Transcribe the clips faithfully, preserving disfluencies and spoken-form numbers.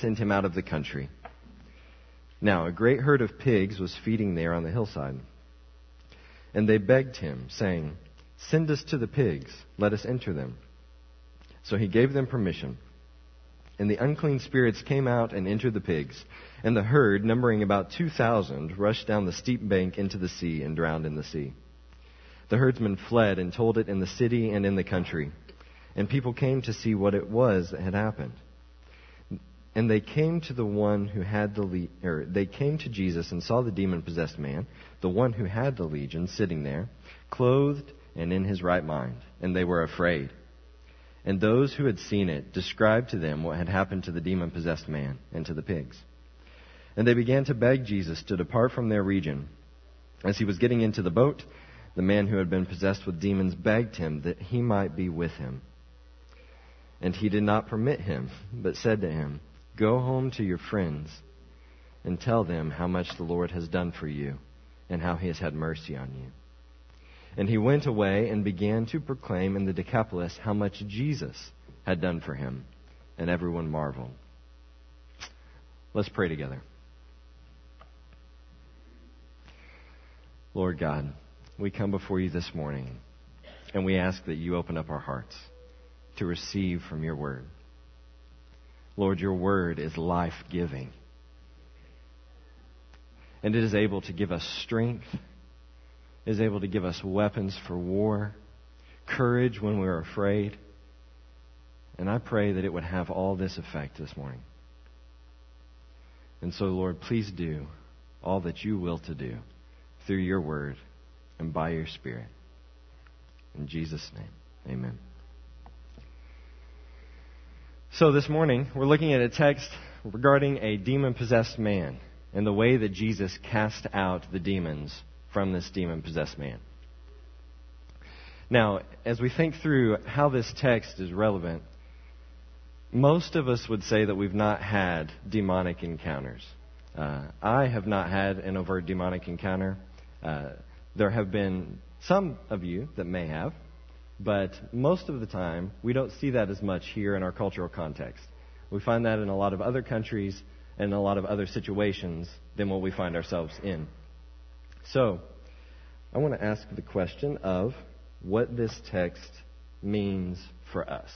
send him out of the country. Now, a great herd of pigs was feeding there on the hillside. And they begged him, saying, "Send us to the pigs, let us enter them." So he gave them permission. And the unclean spirits came out and entered the pigs. And the herd, numbering about two thousand, rushed down the steep bank into the sea and drowned in the sea. The herdsmen fled and told it in the city and in the country. And people came to see what it was that had happened. And they came to the one who had the le- or they came to Jesus and saw the demon-possessed man, the one who had the legion, sitting there, clothed and in his right mind. And they were afraid. And those who had seen it described to them what had happened to the demon-possessed man and to the pigs. And they began to beg Jesus to depart from their region. As he was getting into the boat, the man who had been possessed with demons begged him that he might be with him. And he did not permit him, but said to him, "Go home to your friends and tell them how much the Lord has done for you and how he has had mercy on you." And he went away and began to proclaim in the Decapolis how much Jesus had done for him, and everyone marveled. Let's pray together. Lord God, we come before you this morning, and we ask that you open up our hearts to receive from your word. Lord, your word is life-giving, and it is able to give us strength, is able to give us weapons for war, courage when we're afraid. And I pray that it would have all this effect this morning. And so, Lord, please do all that you will to do through your word and by your Spirit. In Jesus' name, amen. So this morning, we're looking at a text regarding a demon-possessed man and the way that Jesus cast out the demons from this demon-possessed man. Now, as we think through how this text is relevant, most of us would say that we've not had demonic encounters. Uh, I have not had an overt demonic encounter. Uh, there have been some of you that may have, but most of the time, we don't see that as much here in our cultural context. We find that in a lot of other countries and in a lot of other situations than what we find ourselves in. So, I want to ask the question of what this text means for us.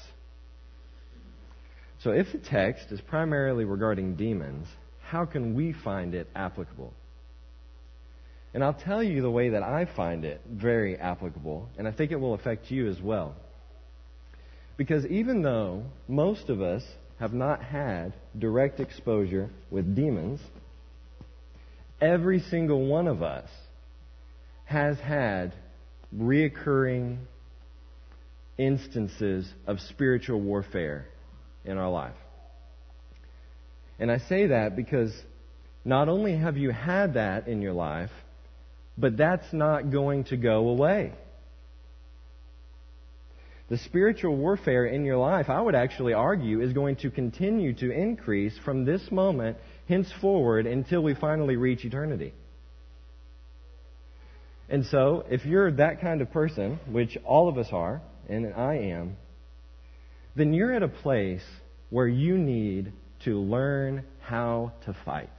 So if the text is primarily regarding demons, how can we find it applicable? And I'll tell you the way that I find it very applicable, and I think it will affect you as well. Because even though most of us have not had direct exposure with demons, every single one of us has had reoccurring instances of spiritual warfare in our life. And I say that because not only have you had that in your life, but that's not going to go away. The spiritual warfare in your life, I would actually argue, is going to continue to increase from this moment henceforward until we finally reach eternity. And so, if you're that kind of person, which all of us are, and I am, then you're at a place where you need to learn how to fight.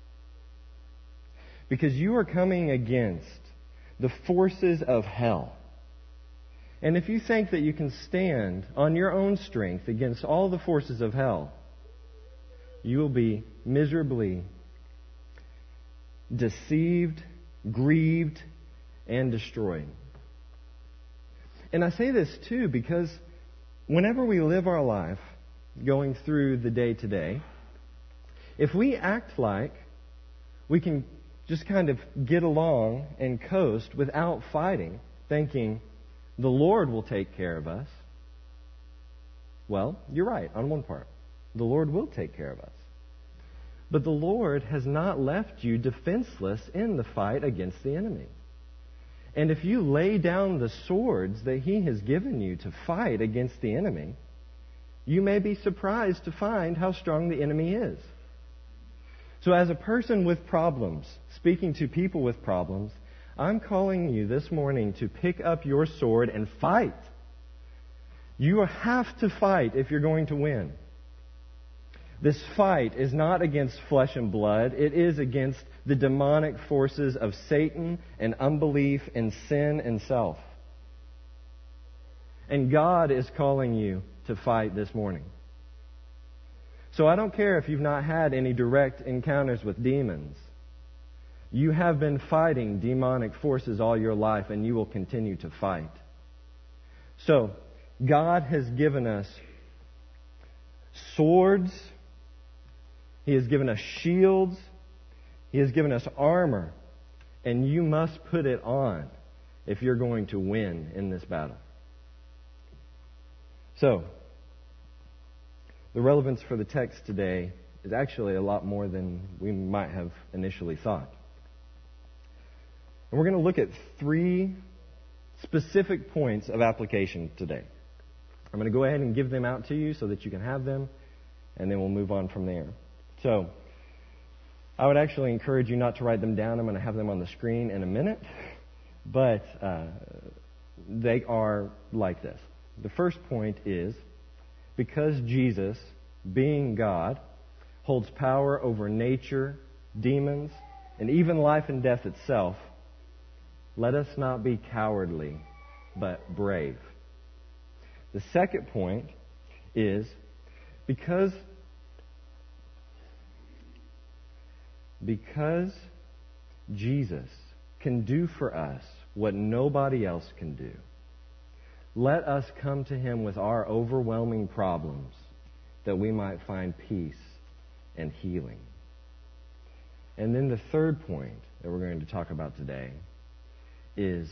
Because you are coming against the forces of hell. And if you think that you can stand on your own strength against all the forces of hell, you will be miserably deceived, grieved, and destroyed. And I say this too because whenever we live our life going through the day to day, if we act like we can just kind of get along and coast without fighting, thinking the Lord will take care of us, well, you're right on one part. The Lord will take care of us. But the Lord has not left you defenseless in the fight against the enemy. And if you lay down the swords that He has given you to fight against the enemy, you may be surprised to find how strong the enemy is. So as a person with problems, speaking to people with problems, I'm calling you this morning to pick up your sword and fight. You have to fight if you're going to win. This fight is not against flesh and blood. It is against the demonic forces of Satan and unbelief and sin and self. And God is calling you to fight this morning. So I don't care if you've not had any direct encounters with demons. You have been fighting demonic forces all your life, and you will continue to fight. So, God has given us swords. He has given us shields. He has given us armor. And you must put it on if you're going to win in this battle. So, the relevance for the text today is actually a lot more than we might have initially thought. And we're going to look at three specific points of application today. I'm going to go ahead and give them out to you so that you can have them, and then we'll move on from there. So, I would actually encourage you not to write them down. I'm going to have them on the screen in a minute, but uh, they are like this. The first point is, because Jesus, being God, holds power over nature, demons, and even life and death itself, let us not be cowardly, but brave. The second point is, because, because Jesus can do for us what nobody else can do, let us come to Him with our overwhelming problems that we might find peace and healing. And then the third point that we're going to talk about today is,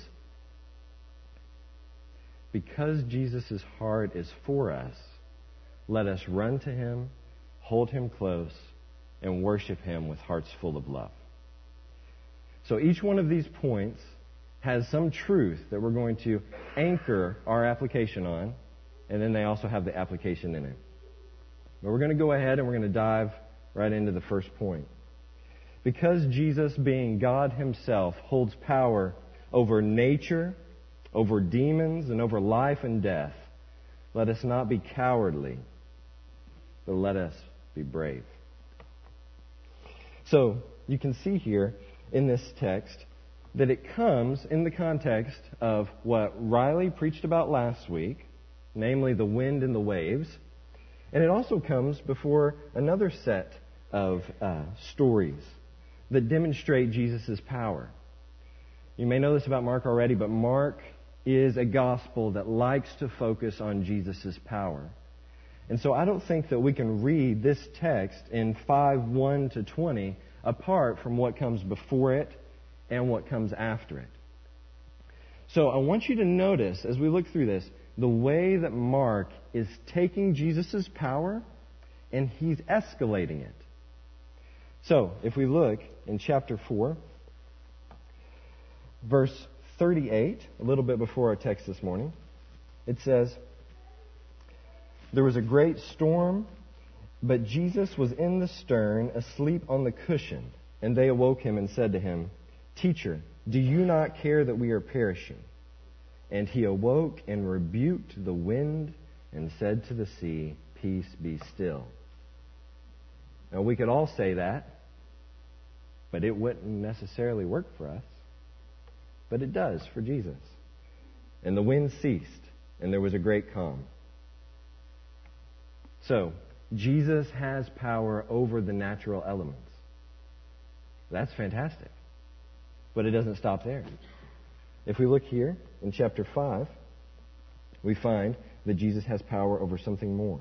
because Jesus' heart is for us, let us run to Him, hold Him close, and worship Him with hearts full of love. So each one of these points has some truth that we're going to anchor our application on, and then they also have the application in it. But we're going to go ahead and we're going to dive right into the first point. Because Jesus, being God Himself, holds power over nature, over demons, and over life and death, let us not be cowardly, but let us be brave. So, you can see here in this text that it comes in the context of what Riley preached about last week, namely the wind and the waves, and it also comes before another set of uh, stories that demonstrate Jesus' power. You may know this about Mark already, but Mark is a gospel that likes to focus on Jesus' power. And so I don't think that we can read this text in five one to twenty apart from what comes before it and what comes after it. So I want you to notice, as we look through this, the way that Mark is taking Jesus' power and he's escalating it. So, if we look in chapter four, verse thirty-eight, a little bit before our text this morning, it says, "There was a great storm, but Jesus was in the stern, asleep on the cushion. And they awoke him and said to him, 'Teacher, do you not care that we are perishing?' And he awoke and rebuked the wind and said to the sea, 'Peace, be still.'" Now, we could all say that, but it wouldn't necessarily work for us. But it does for Jesus. And the wind ceased, and there was a great calm. So, Jesus has power over the natural elements. That's fantastic. But it doesn't stop there. If we look here in chapter five, we find that Jesus has power over something more.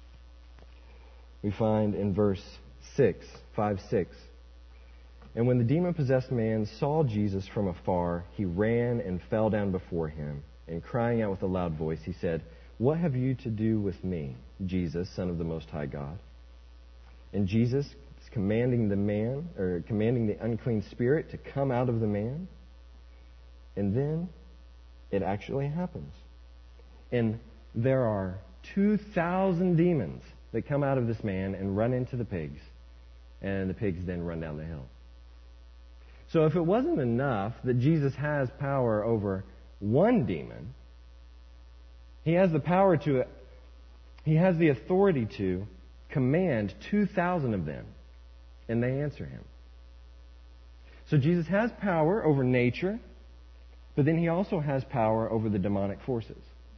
We find in verse six, five six, "And when the demon-possessed man saw Jesus from afar, he ran and fell down before him, and crying out with a loud voice, he said, 'What have you to do with me, Jesus, Son of the Most High God?' And Jesus is commanding the man, or commanding the unclean spirit to come out of the man. And then it actually happens. And there are two thousand demons that come out of this man and run into the pigs. And the pigs then run down the hill. So if it wasn't enough that Jesus has power over one demon, He has the power to, He has the authority to command two thousand of them, and they answer him. So Jesus has power over nature, but then he also has power over the demonic forces.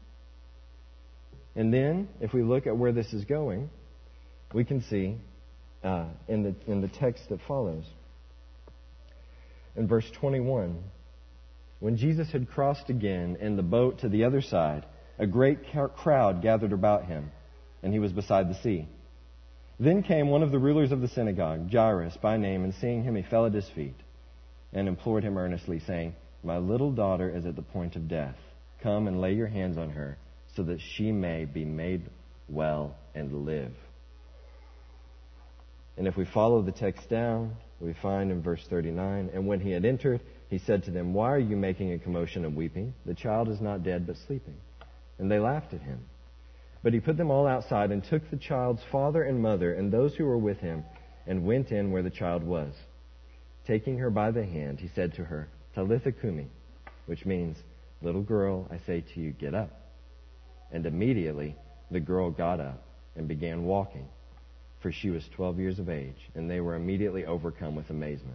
And then, if we look at where this is going, we can see uh, in the in the text that follows. In verse twenty-one, when Jesus had crossed again in the boat to the other side, a great crowd gathered about him, and he was beside the sea. Then came one of the rulers of the synagogue, Jairus by name, and seeing him, he fell at his feet and implored him earnestly, saying, "My little daughter is at the point of death. Come and lay your hands on her, so that she may be made well and live." And if we follow the text down, we find in verse thirty-nine, "And when he had entered, he said to them, 'Why are you making a commotion and weeping? The child is not dead, but sleeping.' And they laughed at him. But he put them all outside and took the child's father and mother and those who were with him and went in where the child was. Taking her by the hand, he said to her, 'Talitha cumi,' which means, 'Little girl, I say to you, get up.' And immediately the girl got up and began walking, for she was twelve years of age, and they were immediately overcome with amazement."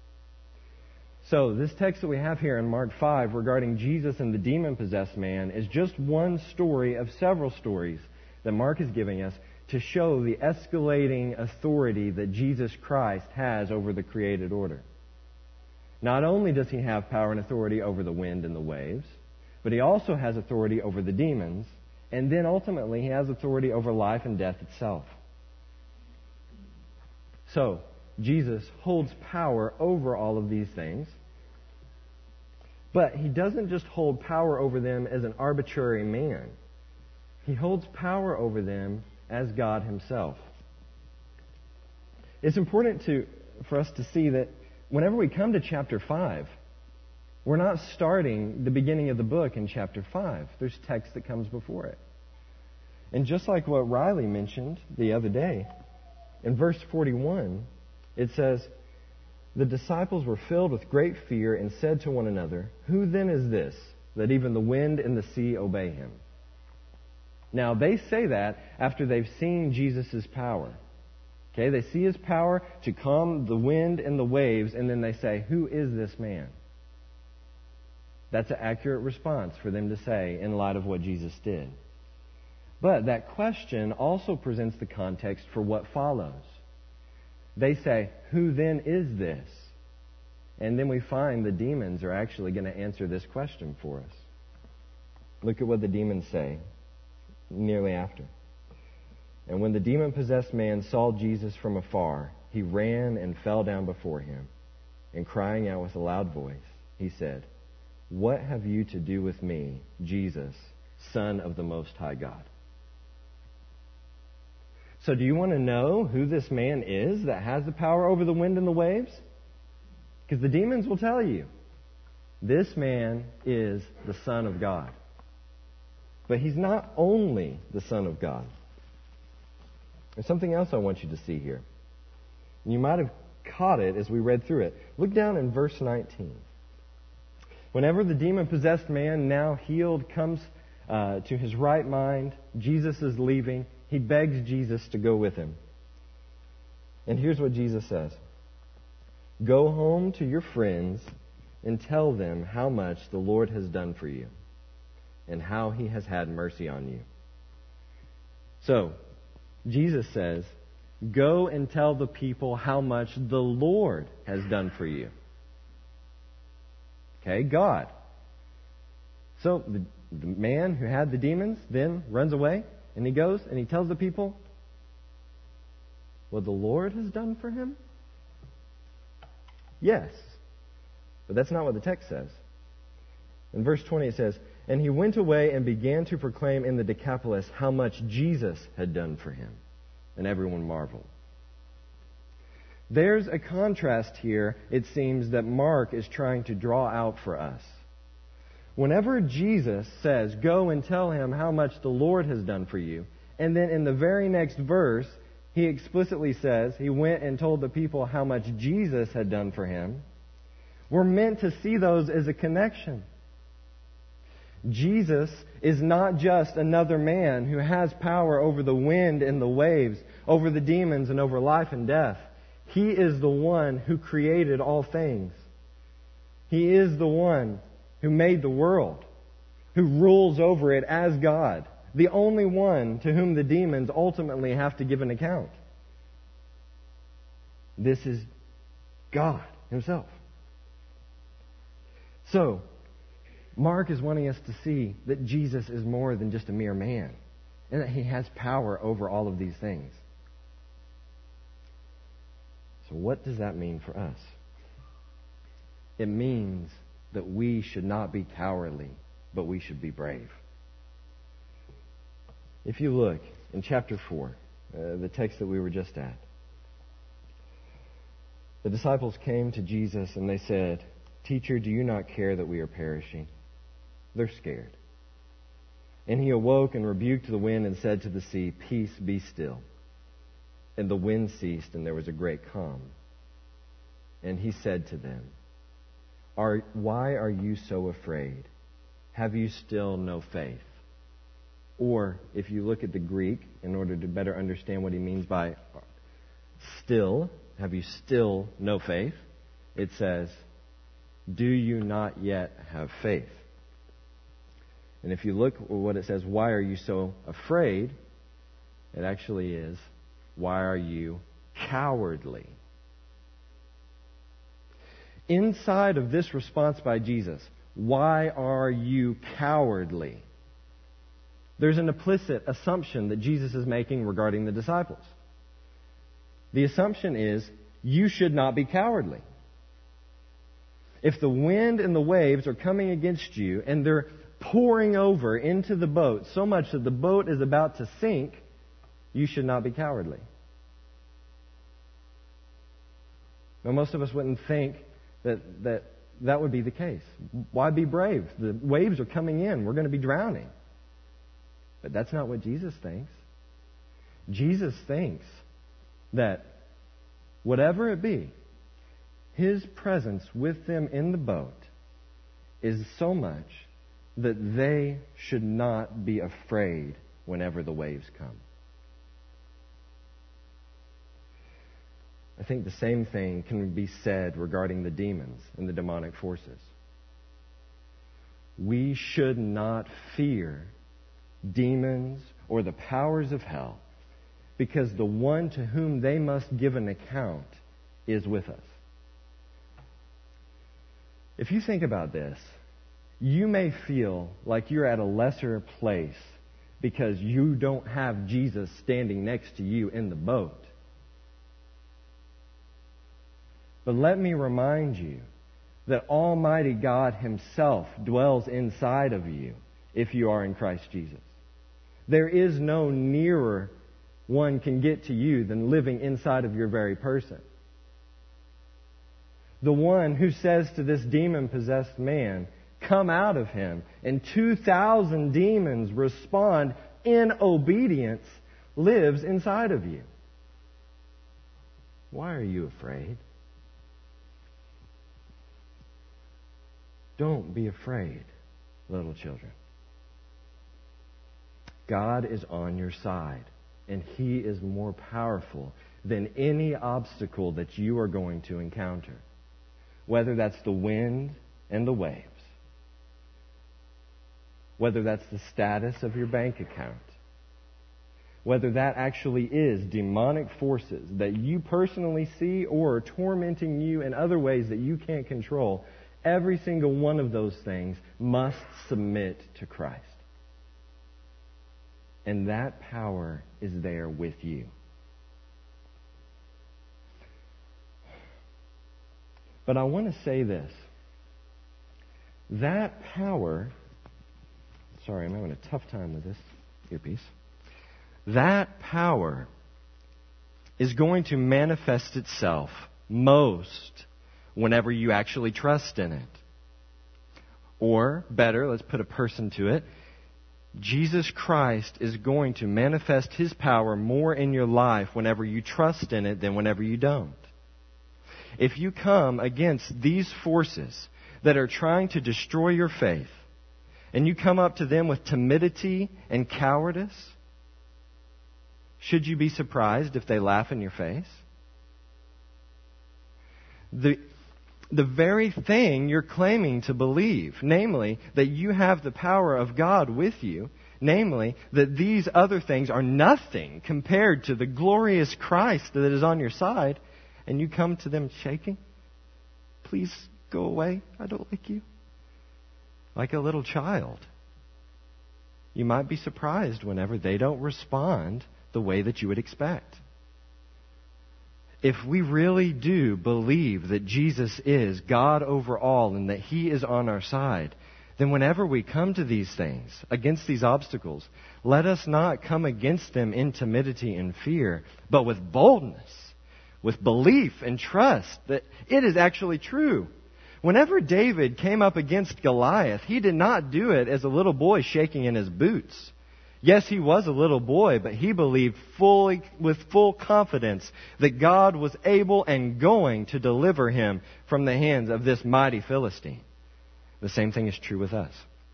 So this text that we have here in Mark five regarding Jesus and the demon-possessed man is just one story of several stories that Mark is giving us to show the escalating authority that Jesus Christ has over the created order. Not only does he have power and authority over the wind and the waves, but he also has authority over the demons, and then ultimately he has authority over life and death itself. So, Jesus holds power over all of these things, but he doesn't just hold power over them as an arbitrary man. He holds power over them as God himself. It's important to, for us to see that whenever we come to chapter five, we're not starting the beginning of the book in chapter five. There's text that comes before it. And just like what Riley mentioned the other day, in verse forty-one, it says, "The disciples were filled with great fear and said to one another, 'Who then is this, that even the wind and the sea obey him?'" Now, they say that after they've seen Jesus' power. Okay, they see his power to calm the wind and the waves, and then they say, "Who is this man?" That's an accurate response for them to say in light of what Jesus did. But that question also presents the context for what follows. They say, "Who then is this?" And then we find the demons are actually going to answer this question for us. Look at what the demons say nearly after. "And when the demon-possessed man saw Jesus from afar, he ran and fell down before him. And crying out with a loud voice, he said, 'What have you to do with me, Jesus, Son of the Most High God?'" So do you want to know who this man is that has the power over the wind and the waves? Because the demons will tell you. This man is the Son of God. But he's not only the Son of God. There's something else I want you to see here. You might have caught it as we read through it. Look down in verse nineteen. Whenever the demon-possessed man, now healed, comes uh, to his right mind, Jesus is leaving. He begs Jesus to go with him. And here's what Jesus says. "Go home to your friends and tell them how much the Lord has done for you and how he has had mercy on you." So, Jesus says, go and tell the people how much the Lord has done for you. Okay, God. So, the, the man who had the demons then runs away. And he goes and he tells the people what the Lord has done for him? Yes. But that's not what the text says. In verse twenty it says, "And he went away and began to proclaim in the Decapolis how much Jesus had done for him. And everyone marveled." There's a contrast here, it seems, that Mark is trying to draw out for us. Whenever Jesus says, "Go and tell him how much the Lord has done for you," and then in the very next verse, he explicitly says he went and told the people how much Jesus had done for him, we're meant to see those as a connection. Jesus is not just another man who has power over the wind and the waves, over the demons and over life and death. He is the one who created all things. He is the one who made the world, who rules over it as God, the only one to whom the demons ultimately have to give an account. This is God Himself. So, Mark is wanting us to see that Jesus is more than just a mere man, and that He has power over all of these things. So what does that mean for us? It means that we should not be cowardly, but we should be brave. If you look in chapter four, uh, the text that we were just at, the disciples came to Jesus and they said, "Teacher, do you not care that we are perishing?" They're scared. And He awoke and rebuked the wind and said to the sea, "Peace, be still." And the wind ceased and there was a great calm. And He said to them, Are, why are you so afraid? Have you still no faith? Or, if you look at the Greek, in order to better understand what He means by still, have you still no faith? It says, do you not yet have faith? And if you look at what it says, why are you so afraid? It actually is, why are you cowardly? Inside of this response by Jesus, why are you cowardly? There's an implicit assumption that Jesus is making regarding the disciples. The assumption is, you should not be cowardly. If the wind and the waves are coming against you and they're pouring over into the boat so much that the boat is about to sink, you should not be cowardly. Now, most of us wouldn't think that that, that would be the case. Why be brave? The waves are coming in. We're going to be drowning. But that's not what Jesus thinks. Jesus thinks that whatever it be, His presence with them in the boat is so much that they should not be afraid whenever the waves come. I think the same thing can be said regarding the demons and the demonic forces. We should not fear demons or the powers of hell, because the one to whom they must give an account is with us. If you think about this, you may feel like you're at a lesser place because you don't have Jesus standing next to you in the boat. But let me remind you that Almighty God Himself dwells inside of you if you are in Christ Jesus. There is no nearer one can get to you than living inside of your very person. The one who says to this demon-possessed man, "Come out of him," and two thousand demons respond in obedience, lives inside of you. Why are you afraid? Don't be afraid, little children. God is on your side, and He is more powerful than any obstacle that you are going to encounter. Whether that's the wind and the waves, whether that's the status of your bank account, whether that actually is demonic forces that you personally see or are tormenting you in other ways that you can't control, every single one of those things must submit to Christ. And that power is there with you. But I want to say this. That power... Sorry, I'm having a tough time with this earpiece. That power is going to manifest itself most whenever you actually trust in it. Or, better, let's put a person to it. Jesus Christ is going to manifest His power more in your life whenever you trust in it than whenever you don't. If you come against these forces that are trying to destroy your faith, and you come up to them with timidity and cowardice, should you be surprised if they laugh in your face? The, the very thing you're claiming to believe, namely that you have the power of God with you, namely that these other things are nothing compared to the glorious Christ that is on your side, and you come to them shaking? Please go away. I don't like you. Like a little child. You might be surprised whenever they don't respond the way that you would expect. If we really do believe that Jesus is God over all and that He is on our side, then whenever we come to these things, against these obstacles, let us not come against them in timidity and fear, but with boldness, with belief and trust that it is actually true. Whenever David came up against Goliath, he did not do it as a little boy shaking in his boots. Yes, he was a little boy, but he believed fully, with full confidence, that God was able and going to deliver him from the hands of this mighty Philistine. The same thing is true with us.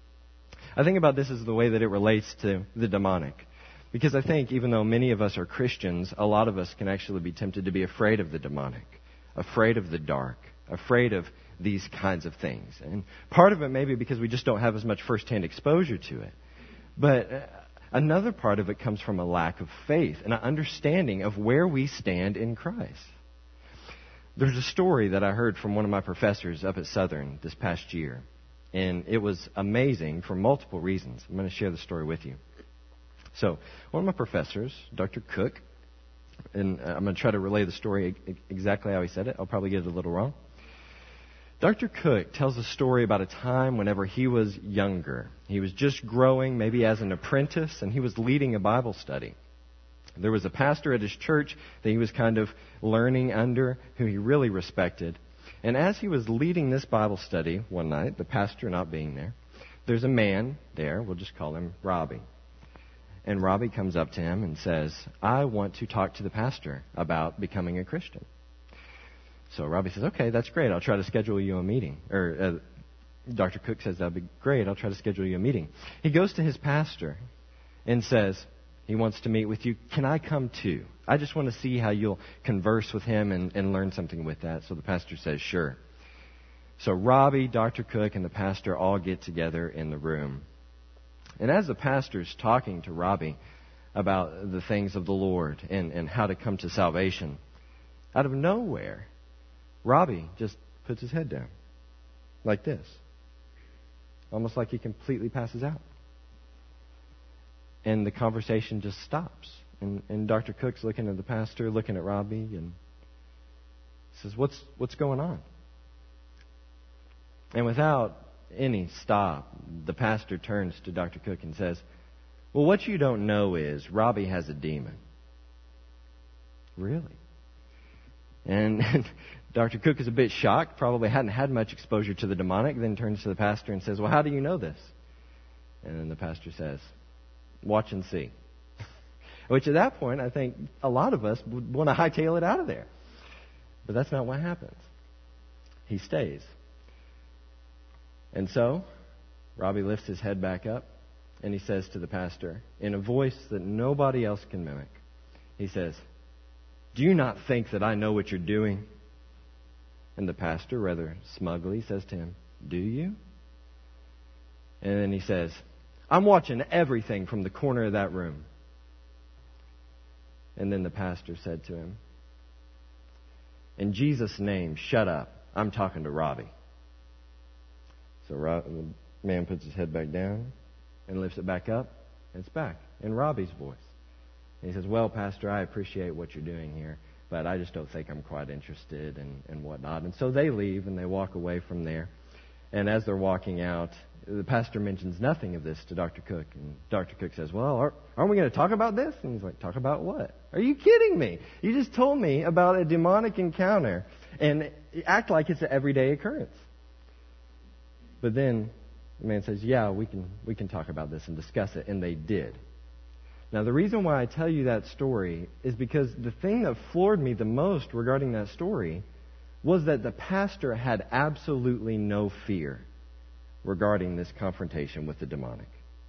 I think about this as the way that it relates to the demonic. Because I think even though many of us are Christians, a lot of us can actually be tempted to be afraid of the demonic, afraid of the dark, afraid of these kinds of things. And part of it may be because we just don't have as much firsthand exposure to it. But another part of it comes from a lack of faith and an understanding of where we stand in Christ. There's a story that I heard from one of my professors up at Southern this past year. And it was amazing for multiple reasons. I'm going to share the story with you. So, one of my professors, Doctor Cook, and I'm going to try to relay the story exactly how he said it. I'll probably get it a little wrong. Doctor Cook tells a story about a time whenever he was younger. He was just growing, maybe as an apprentice, and he was leading a Bible study. There was a pastor at his church that he was kind of learning under, who he really respected. And as he was leading this Bible study one night, the pastor not being there, there's a man there, we'll just call him Robbie. And Robbie comes up to him and says, I want to talk to the pastor about becoming a Christian. So Robbie says, okay, that's great. I'll try to schedule you a meeting. Or uh, Doctor Cook says, that'd be great. I'll try to schedule you a meeting. He goes to his pastor and says, he wants to meet with you. Can I come too? I just want to see how you'll converse with him and, and learn something with that. So the pastor says, sure. So Robbie, Doctor Cook, and the pastor all get together in the room. And as the pastor's talking to Robbie about the things of the Lord and, and how to come to salvation, out of nowhere, Robbie just puts his head down like this, almost like he completely passes out. And the conversation just stops. And, and Doctor Cook's looking at the pastor, looking at Robbie, and says, what's, what's going on? And without any stop, the pastor turns to Doctor Cook and says, well, what you don't know is Robbie has a demon. Really? And, and Doctor Cook is a bit shocked, probably hadn't had much exposure to the demonic, then turns to the pastor and says, well, how do you know this? And then the pastor says, watch and see. Which at that point, I think a lot of us would want to hightail it out of there. But that's not what happens. He stays. And so, Robbie lifts his head back up, and he says to the pastor, in a voice that nobody else can mimic, he says, do you not think that I know what you're doing? And the pastor, rather smugly, says to him, do you? And then he says, I'm watching everything from the corner of that room. And then the pastor said to him, in Jesus' name, shut up. I'm talking to Robbie. So Rob, the man puts his head back down and lifts it back up, and it's back in Robbie's voice. And he says, well, Pastor, I appreciate what you're doing here, but I just don't think I'm quite interested and, and whatnot. And so they leave and they walk away from there. And as they're walking out, the pastor mentions nothing of this to Doctor Cook. And Doctor Cook says, well, aren't we going to talk about this? And he's like, talk about what? Are you kidding me? You just told me about a demonic encounter and act like it's an everyday occurrence. But then the man says, yeah, we can we can talk about this and discuss it. And they did. Now, the reason why I tell you that story is because the thing that floored me the most regarding that story was that the pastor had absolutely no fear regarding this confrontation with the demonic.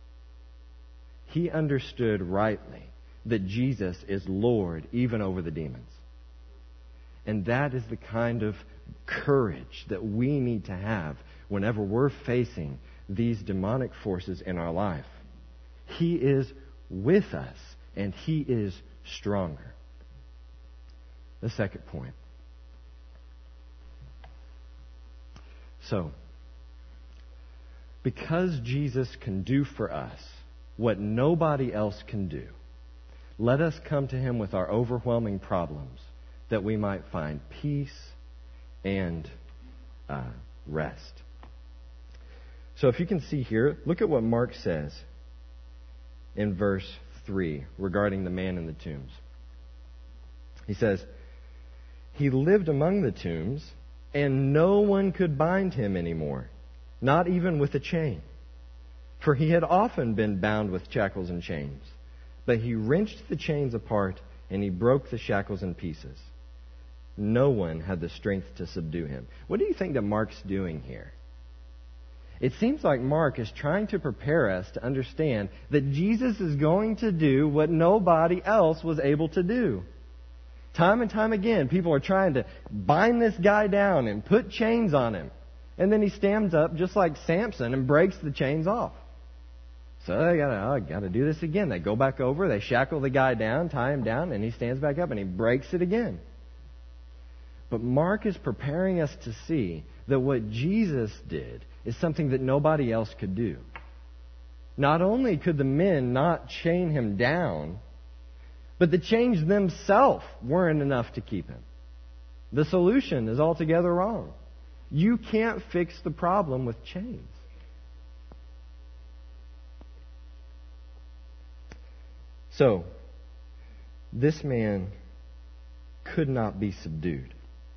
He understood rightly that Jesus is Lord even over the demons. And that is the kind of courage that we need to have whenever we're facing these demonic forces in our life. He is with us, and He is stronger. The second point. So, because Jesus can do for us what nobody else can do, let us come to Him with our overwhelming problems, that we might find peace and uh, rest. So if you can see here, look at what Mark says in verse three regarding the man in the tombs. He says, "He lived among the tombs, and no one could bind him anymore, not even with a chain. For he had often been bound with shackles and chains. But he wrenched the chains apart, and he broke the shackles in pieces. No one had the strength to subdue him." What do you think that Mark's doing here? It seems like Mark is trying to prepare us to understand that Jesus is going to do what nobody else was able to do. Time and time again, people are trying to bind this guy down and put chains on him. And then he stands up just like Samson and breaks the chains off. So they gotta, oh, gotta do this again. They go back over, they shackle the guy down, tie him down, and he stands back up and he breaks it again. But Mark is preparing us to see that what Jesus did is something that nobody else could do. Not only could the men not chain him down, but the chains themselves weren't enough to keep him. The solution is altogether wrong. You can't fix the problem with chains. So, this man could not be subdued.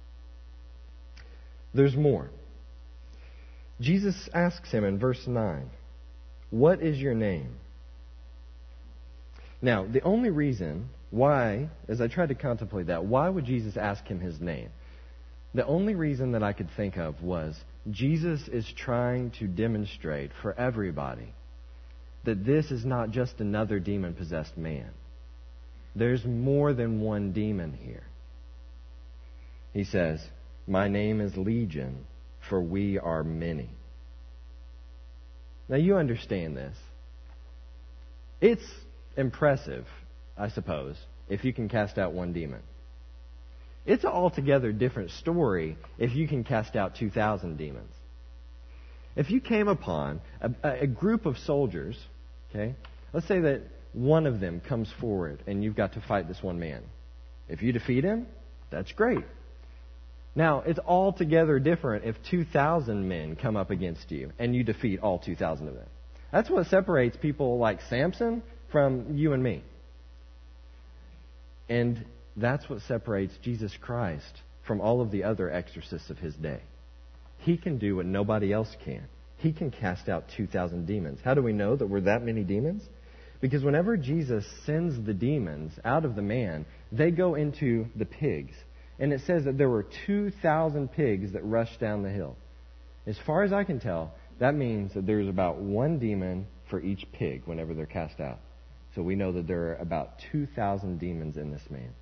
There's more. Jesus asks him in verse nine, "What is your name?" Now, the only reason why, as I tried to contemplate that, why would Jesus ask him his name? The only reason that I could think of was Jesus is trying to demonstrate for everybody that this is not just another demon-possessed man. There's more than one demon here. He says, "My name is Legion, for we are many." Now you understand this. It's impressive, I suppose, if you can cast out one demon. It's an altogether different story if you can cast out two thousand demons. If you came upon a, a group of soldiers, okay, let's say that one of them comes forward and you've got to fight this one man. If you defeat him, that's great. Now, it's altogether different if two thousand men come up against you and you defeat all two thousand of them. That's what separates people like Samson from you and me. And that's what separates Jesus Christ from all of the other exorcists of His day. He can do what nobody else can. He can cast out two thousand demons. How do we know that we're that many demons? Because whenever Jesus sends the demons out of the man, they go into the pigs. And it says that there were two thousand pigs that rushed down the hill. As far as I can tell, that means that there's about one demon for each pig whenever they're cast out. So we know that there are about two thousand demons in this man.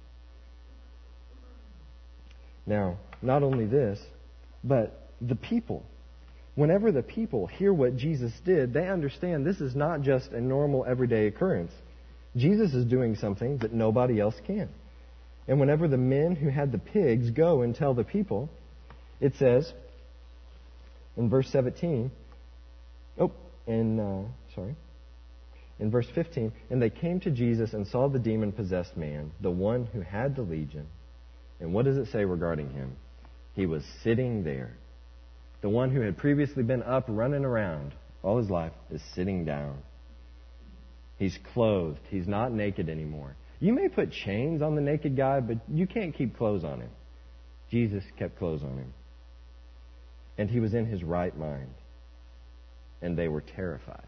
Now, not only this, but the people. Whenever the people hear what Jesus did, they understand this is not just a normal everyday occurrence. Jesus is doing something that nobody else can. And whenever the men who had the pigs go and tell the people, it says in verse seventeen, oh, in, uh, sorry, in verse fifteen, "And they came to Jesus and saw the demon-possessed man, the one who had the legion." And what does it say regarding him? He was sitting there. The one who had previously been up running around all his life is sitting down. He's clothed. He's not naked anymore. You may put chains on the naked guy, but you can't keep clothes on him. Jesus kept clothes on him. And he was in his right mind. And they were terrified.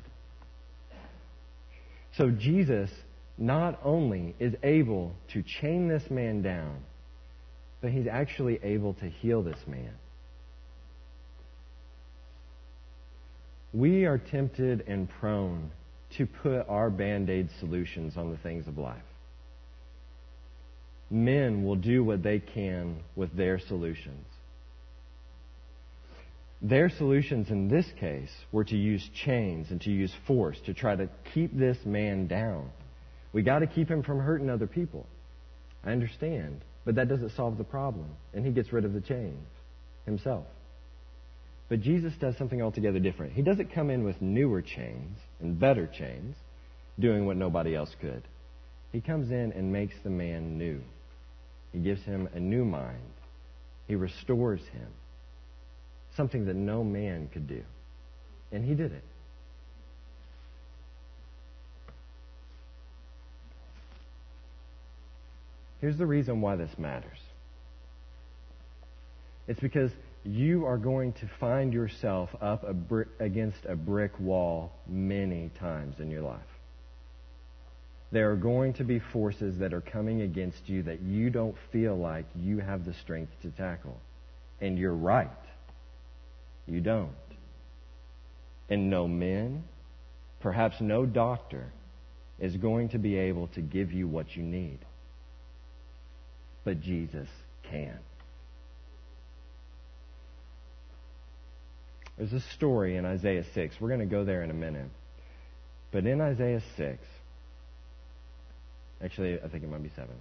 So Jesus not only is able to chain this man down, but He's actually able to heal this man. We are tempted and prone to put our Band-Aid solutions on the things of life. Men will do what they can with their solutions. Their solutions in this case were to use chains and to use force to try to keep this man down. We got to keep him from hurting other people. I understand, but that doesn't solve the problem. And he gets rid of the chains himself. But Jesus does something altogether different. He doesn't come in with newer chains and better chains, doing what nobody else could. He comes in and makes the man new. He gives him a new mind. He restores him. Something that no man could do. And he did it. Here's the reason why this matters. It's because you are going to find yourself up a brick, against a brick wall many times in your life. There are going to be forces that are coming against you that you don't feel like you have the strength to tackle. And you're right. You don't. And no man, perhaps no doctor, is going to be able to give you what you need. But Jesus can. There's a story in Isaiah six. We're going to go there in a minute. But in Isaiah six, actually, I think it might be seven.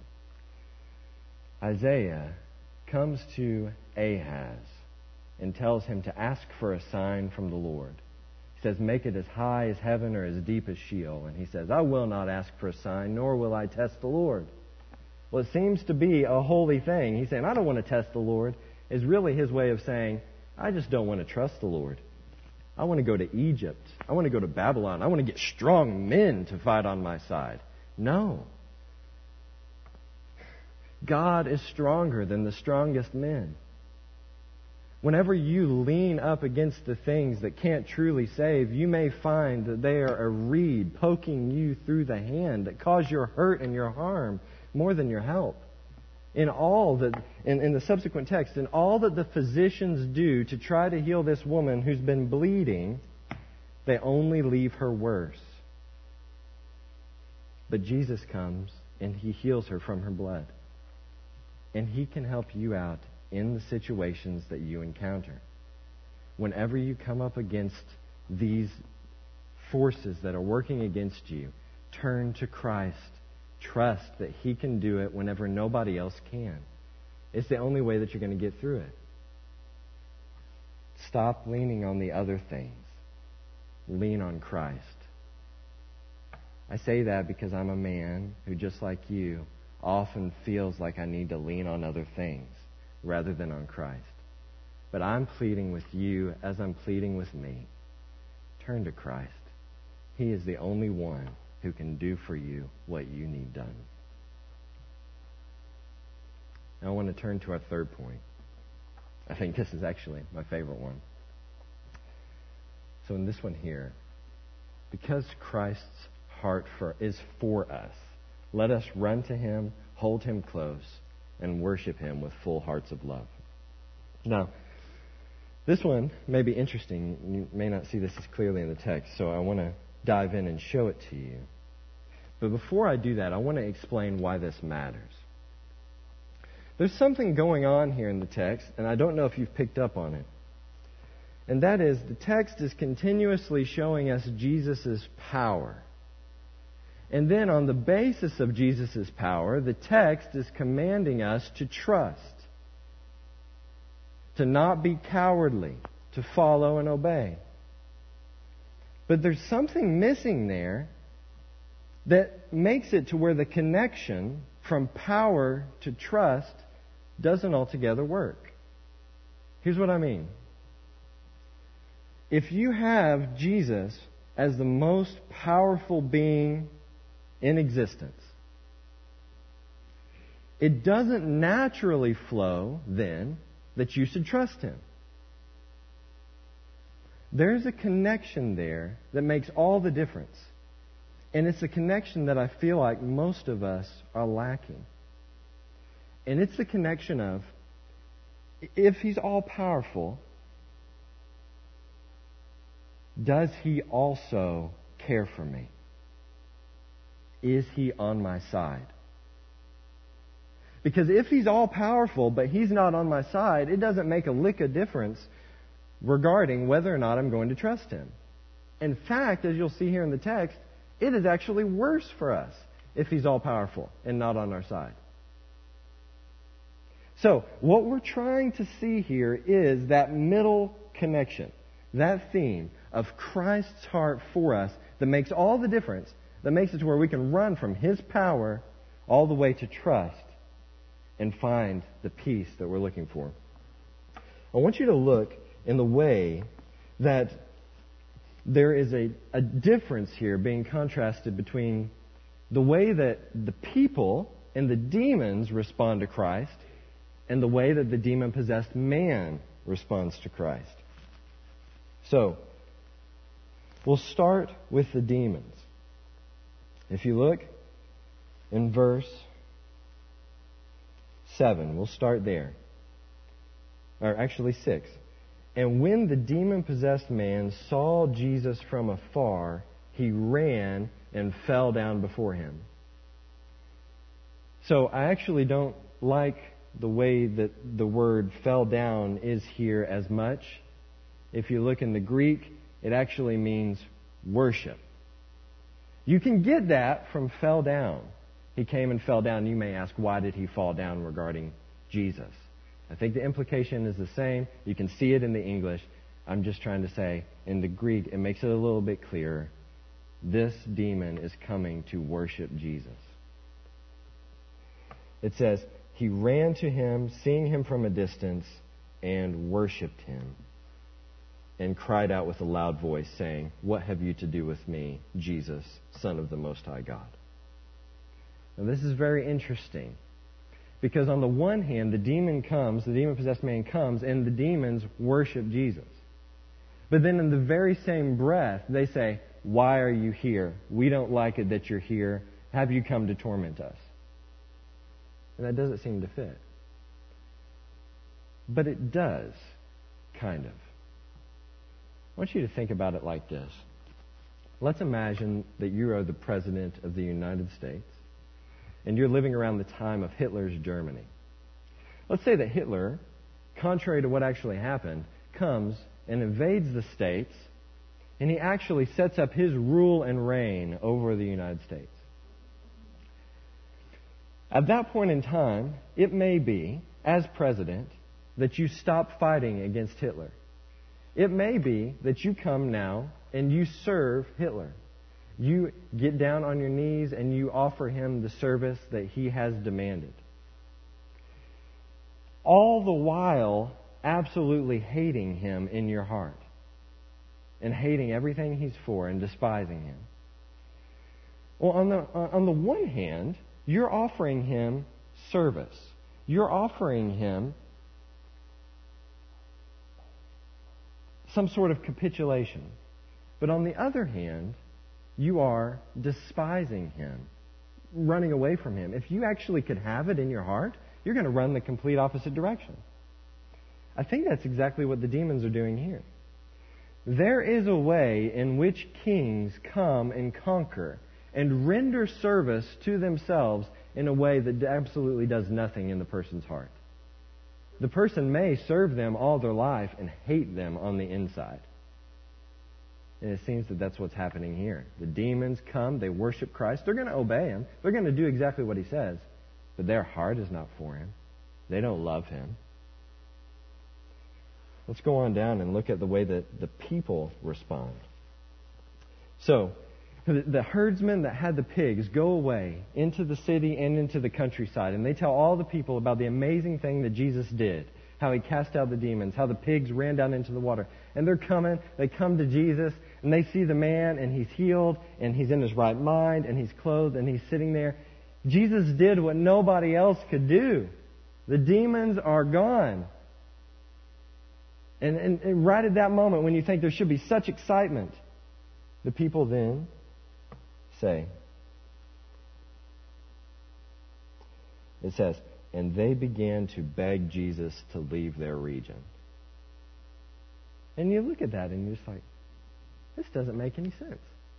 Isaiah comes to Ahaz and tells him to ask for a sign from the Lord. He says, make it as high as heaven or as deep as Sheol. And he says, I will not ask for a sign, nor will I test the Lord. Well, it seems to be a holy thing. He's saying, I don't want to test the Lord. Is really his way of saying, I just don't want to trust the Lord. I want to go to Egypt. I want to go to Babylon. I want to get strong men to fight on my side. No. God is stronger than the strongest men. Whenever you lean up against the things that can't truly save, you may find that they are a reed poking you through the hand that cause your hurt and your harm more than your help. In all that, in, in the subsequent text, in all that the physicians do to try to heal this woman who's been bleeding, they only leave her worse. But Jesus comes and He heals her from her blood. And He can help you out in the situations that you encounter. Whenever you come up against these forces that are working against you, turn to Christ. Trust that He can do it whenever nobody else can. It's the only way that you're going to get through it. Stop leaning on the other things. Lean on Christ. I say that because I'm a man who, just like you, often feels like I need to lean on other things rather than on Christ. But I'm pleading with you as I'm pleading with me. Turn to Christ. He is the only one who can do for you what you need done. Now I want to turn to our third point. I think this is actually my favorite one. So in this one here, because Christ's heart for, is for us, let us run to Him, hold Him close, and worship Him with full hearts of love. Now, this one may be interesting. You may not see this as clearly in the text, so I want to dive in and show it to you. But before I do that, I want to explain why this matters. There's something going on here in the text, and I don't know if you've picked up on it. And that is, the text is continuously showing us Jesus' power. And then on the basis of Jesus' power, the text is commanding us to trust, to not be cowardly, to follow and obey. But there's something missing there that makes it to where the connection from power to trust doesn't altogether work. Here's what I mean. If you have Jesus as the most powerful being in existence, it doesn't naturally flow then that you should trust Him. There's a connection there that makes all the difference. And it's a connection that I feel like most of us are lacking. And it's the connection of, if He's all-powerful, does He also care for me? Is He on my side? Because if He's all-powerful, but He's not on my side, it doesn't make a lick of difference regarding whether or not I'm going to trust Him. In fact, as you'll see here in the text, it is actually worse for us if He's all-powerful and not on our side. So, what we're trying to see here is that middle connection, that theme of Christ's heart for us that makes all the difference, that makes it to where we can run from His power all the way to trust and find the peace that we're looking for. I want you to look in the way that there is a, a difference here being contrasted between the way that the people and the demons respond to Christ and the way that the demon-possessed man responds to Christ. So, we'll start with the demons. If you look in verse seven, we'll start there. Or actually six. And when the demon-possessed man saw Jesus from afar, he ran and fell down before Him. So I actually don't like the way that the word fell down is here as much. If you look in the Greek, it actually means worship. You can get that from fell down. He came and fell down. You may ask, why did he fall down regarding Jesus? I think the implication is the same. You can see it in the English. I'm just trying to say, in the Greek, it makes it a little bit clearer. This demon is coming to worship Jesus. It says, he ran to Him, seeing Him from a distance, and worshipped Him, and cried out with a loud voice, saying, what have you to do with me, Jesus, Son of the Most High God? Now this is very interesting, because on the one hand, the demon comes, the demon-possessed man comes, and the demons worship Jesus. But then in the very same breath, they say, why are you here? We don't like it that you're here. Have you come to torment us? And that doesn't seem to fit. But it does, kind of. I want you to think about it like this. Let's imagine that you are the President of the United States, and you're living around the time of Hitler's Germany. Let's say that Hitler, contrary to what actually happened, comes and invades the States, and he actually sets up his rule and reign over the United States. At that point in time, it may be, as president, that you stop fighting against Hitler. It may be that you come now and you serve Hitler. You get down on your knees and you offer him the service that he has demanded. All the while, absolutely hating him in your heart. And hating everything he's for and despising him. Well, on the, on the one hand, you're offering him service. You're offering him some sort of capitulation. But on the other hand, you are despising him, running away from him. If you actually could have it in your heart, you're going to run the complete opposite direction. I think that's exactly what the demons are doing here. There is a way in which kings come and conquer and render service to themselves in a way that absolutely does nothing in the person's heart. The person may serve them all their life and hate them on the inside. And it seems that that's what's happening here. The demons come, they worship Christ. They're going to obey Him. They're going to do exactly what He says. But their heart is not for Him. They don't love Him. Let's go on down and look at the way that the people respond. So, the herdsmen that had the pigs go away into the city and into the countryside, and they tell all the people about the amazing thing that Jesus did, how He cast out the demons, how the pigs ran down into the water. And they're coming, they come to Jesus, and they see the man, and he's healed, and he's in his right mind, and he's clothed, and he's sitting there. Jesus did what nobody else could do. The demons are gone. And, and, and right at that moment, when you think there should be such excitement, the people then say, it says, and they began to beg Jesus to leave their region. And you look at that and you're just like, this doesn't make any sense.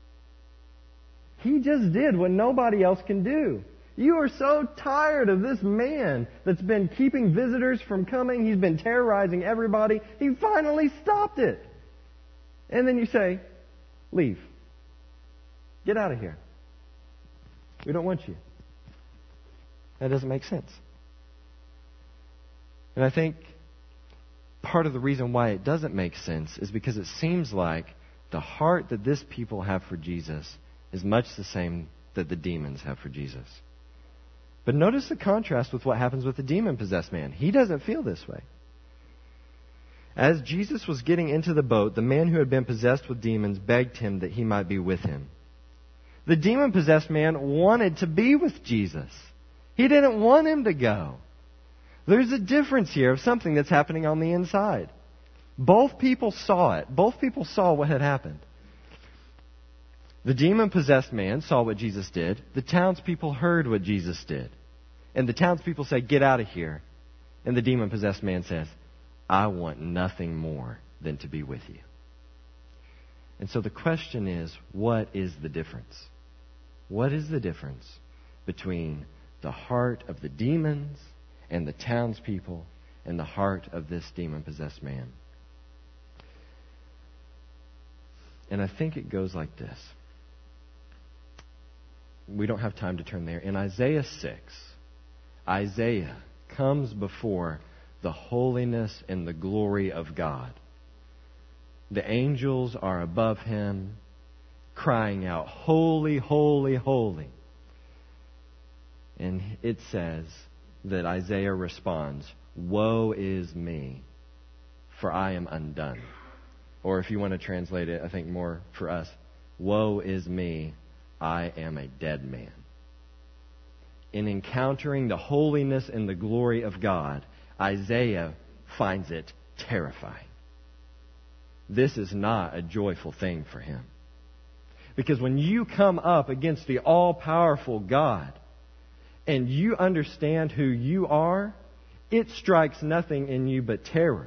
He just did what nobody else can do. You are so tired of this man that's been keeping visitors from coming. He's been terrorizing everybody. He finally stopped it. And then you say, leave. Get out of here. We don't want you. That doesn't make sense. And I think part of the reason why it doesn't make sense is because it seems like the heart that this people have for Jesus is much the same that the demons have for Jesus. But notice the contrast with what happens with the demon-possessed man. He doesn't feel this way. As Jesus was getting into the boat, the man who had been possessed with demons begged him that he might be with him. The demon-possessed man wanted to be with Jesus. He didn't want him to go. There's a difference here of something that's happening on the inside. Both people saw it. Both people saw what had happened. The demon-possessed man saw what Jesus did. The townspeople heard what Jesus did. And the townspeople said, get out of here. And the demon-possessed man says, I want nothing more than to be with you. And so the question is, what is the difference? What is the difference between the heart of the demons and the townspeople and the heart of this demon-possessed man? And I think it goes like this. We don't have time to turn there. In Isaiah six, Isaiah comes before the holiness and the glory of God. The angels are above him, crying out, holy, holy, holy. And it says that Isaiah responds, woe is me, for I am undone. Or if you want to translate it, I think more for us, woe is me, I am a dead man. In encountering the holiness and the glory of God, Isaiah finds it terrifying. This is not a joyful thing for him. Because when you come up against the all-powerful God and you understand who you are, it strikes nothing in you but terror.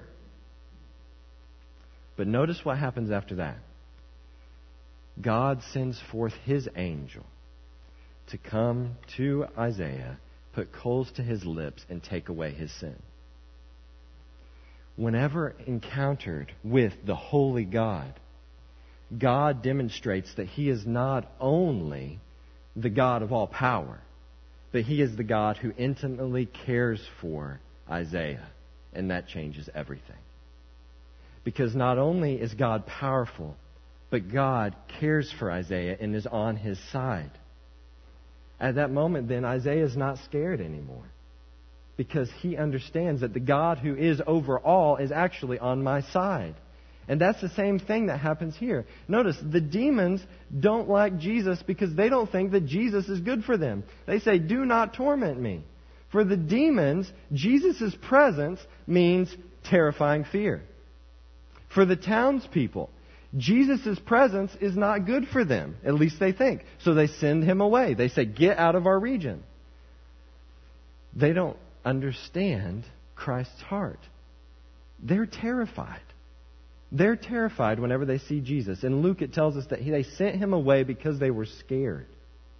But notice what happens after that. God sends forth His angel to come to Isaiah, put coals to his lips, and take away his sin. Whenever encountered with the holy God, God demonstrates that He is not only the God of all power, but He is the God who intimately cares for Isaiah. And that changes everything. Because not only is God powerful, but God cares for Isaiah and is on his side. At that moment, then, Isaiah is not scared anymore. Because he understands that the God who is over all is actually on my side. And that's the same thing that happens here. Notice, the demons don't like Jesus because they don't think that Jesus is good for them. They say, do not torment me. For the demons, Jesus' presence means terrifying fear. For the townspeople, Jesus' presence is not good for them. At least they think. So they send him away. They say, get out of our region. They don't understand Christ's heart. They're terrified. They're terrified whenever they see Jesus. In Luke, it tells us that they sent him away because they were scared.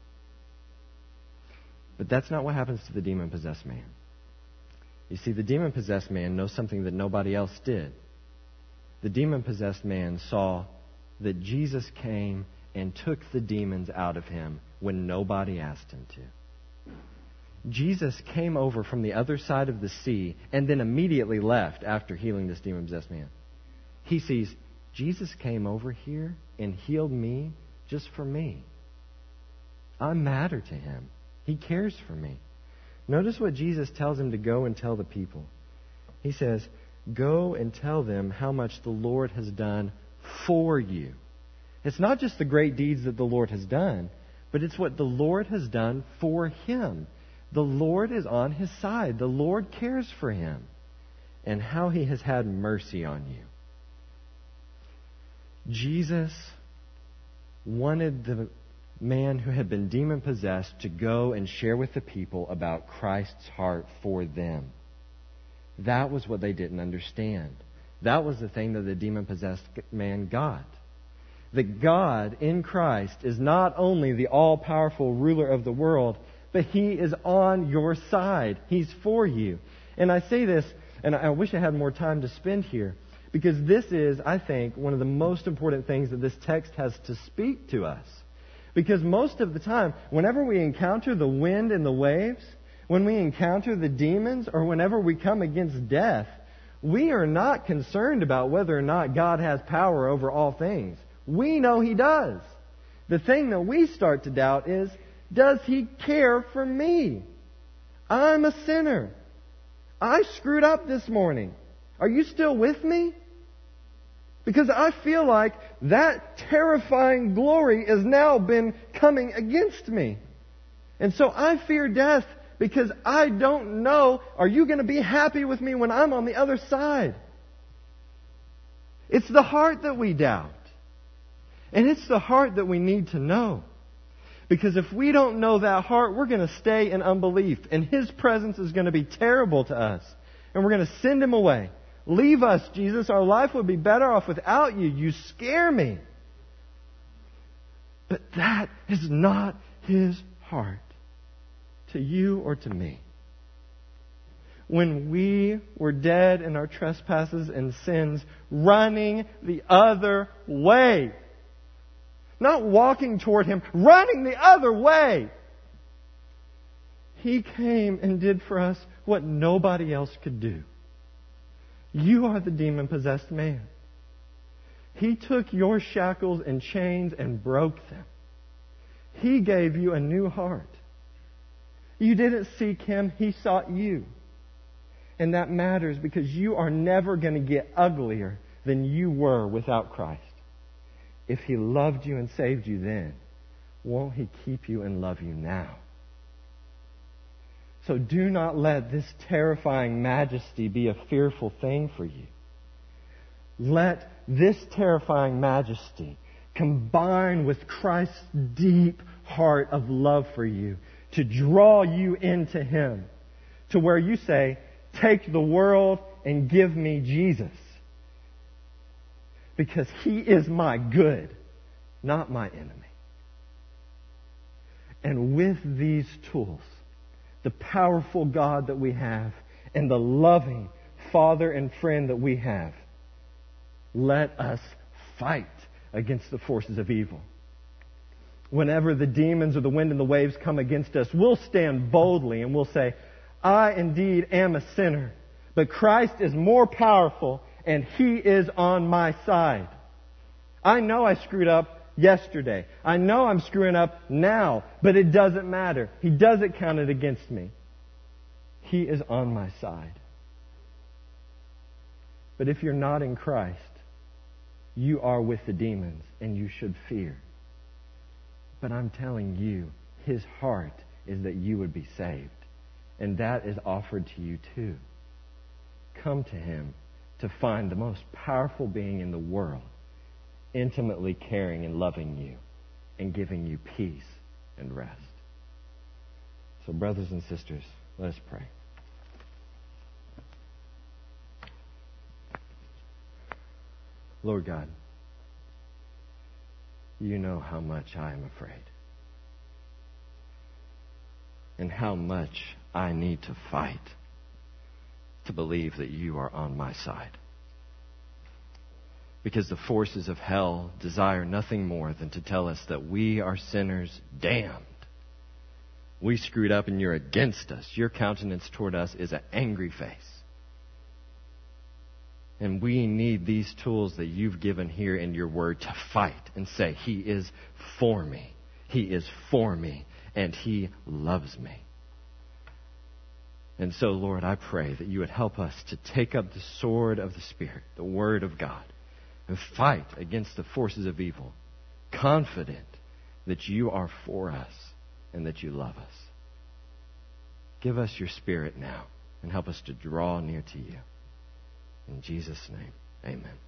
But that's not what happens to the demon-possessed man. You see, the demon-possessed man knows something that nobody else did. The demon-possessed man saw that Jesus came and took the demons out of him when nobody asked him to. Jesus came over from the other side of the sea and then immediately left after healing this demon-possessed man. He sees, Jesus came over here and healed me just for me. I matter to him. He cares for me. Notice what Jesus tells him to go and tell the people. He says, go and tell them how much the Lord has done for you. It's not just the great deeds that the Lord has done, but it's what the Lord has done for him. The Lord is on his side. The Lord cares for him. And how he has had mercy on you. Jesus wanted the man who had been demon-possessed to go and share with the people about Christ's heart for them. That was what they didn't understand. That was the thing that the demon-possessed man got. that God in Christ is not only the all-powerful ruler of the world, but He is on your side. He's for you. And I say this, and I wish I had more time to spend here, because this is, I think, one of the most important things that this text has to speak to us. Because most of the time, whenever we encounter the wind and the waves, when we encounter the demons, or whenever we come against death, we are not concerned about whether or not God has power over all things. We know He does. The thing that we start to doubt is, does He care for me? I'm a sinner. I screwed up this morning. Are you still with me? Because I feel like that terrifying glory has now been coming against me. And so I fear death because I don't know, are you going to be happy with me when I'm on the other side? It's the heart that we doubt. And it's the heart that we need to know. Because if we don't know that heart, we're going to stay in unbelief. And His presence is going to be terrible to us. And we're going to send Him away. Leave us, Jesus. Our life would be better off without you. You scare me. But that is not His heart to you or to me. When we were dead in our trespasses and sins, running the other way. Not walking toward Him, running the other way. He came and did for us what nobody else could do. You are the demon-possessed man. He took your shackles and chains and broke them. He gave you a new heart. You didn't seek Him, He sought you. And that matters because you are never going to get uglier than you were without Christ. If He loved you and saved you then, won't He keep you and love you now? So do not let this terrifying majesty be a fearful thing for you. Let this terrifying majesty combine with Christ's deep heart of love for you to draw you into Him, to where you say, take the world and give me Jesus. Because He is my good, not my enemy. And with these tools, the powerful God that we have and the loving Father and friend that we have, let us fight against the forces of evil. Whenever the demons or the wind and the waves come against us, we'll stand boldly and we'll say, I indeed am a sinner, but Christ is more powerful and He is on my side. I know I screwed up yesterday. I know I'm screwing up now, but it doesn't matter. He doesn't count it against me. He is on my side. But if you're not in Christ, you are with the demons and you should fear. But I'm telling you, His heart is that you would be saved. And that is offered to you too. Come to Him to find the most powerful being in the world, intimately caring and loving you and giving you peace and rest. So brothers and sisters, let us pray. Lord God, you know how much I am afraid and how much I need to fight to believe that you are on my side. Because the forces of hell desire nothing more than to tell us that we are sinners damned. We screwed up and you're against us. Your countenance toward us is an angry face. And we need these tools that you've given here in your word to fight and say, He is for me. He is for me. And He loves me. And so, Lord, I pray that you would help us to take up the sword of the Spirit, the Word of God, and fight against the forces of evil, confident that you are for us and that you love us. Give us your Spirit now and help us to draw near to you. In Jesus' name, amen.